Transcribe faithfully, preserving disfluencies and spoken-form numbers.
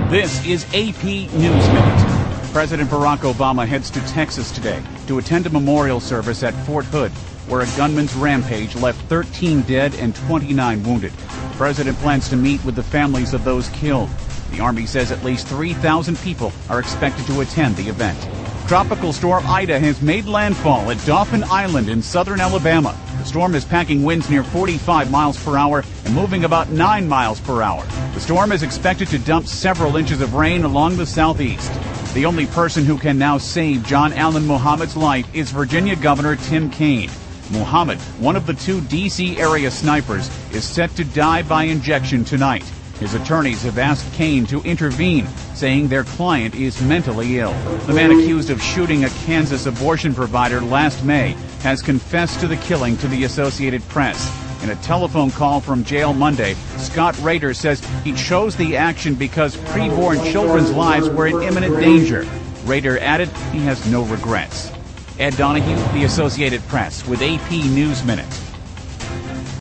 This is A P News Minute. President Barack Obama heads to Texas today to attend a memorial service at Fort Hood, where a gunman's rampage left thirteen dead and twenty-nine wounded. The president plans to meet with the families of those killed. The Army says at least three thousand people are expected to attend the event. Tropical storm Ida has made landfall at Dauphin Island in southern Alabama. The storm is packing winds near forty-five miles per hour and moving about nine miles per hour. The storm is expected to dump several inches of rain along the southeast. The only person who can now save John Allen Muhammad's life is Virginia Governor Tim Kaine. Muhammad, one of the two D C area snipers, is set to die by injection tonight. His attorneys have asked Kaine to intervene, saying their client is mentally ill. The man accused of shooting a Kansas abortion provider last May has confessed to the killing to the Associated Press. In a telephone call from jail Monday, Scott Rader says he chose the action because preborn children's lives were in imminent danger. Rader added he has no regrets. Ed Donahue, The Associated Press, with A P News Minute.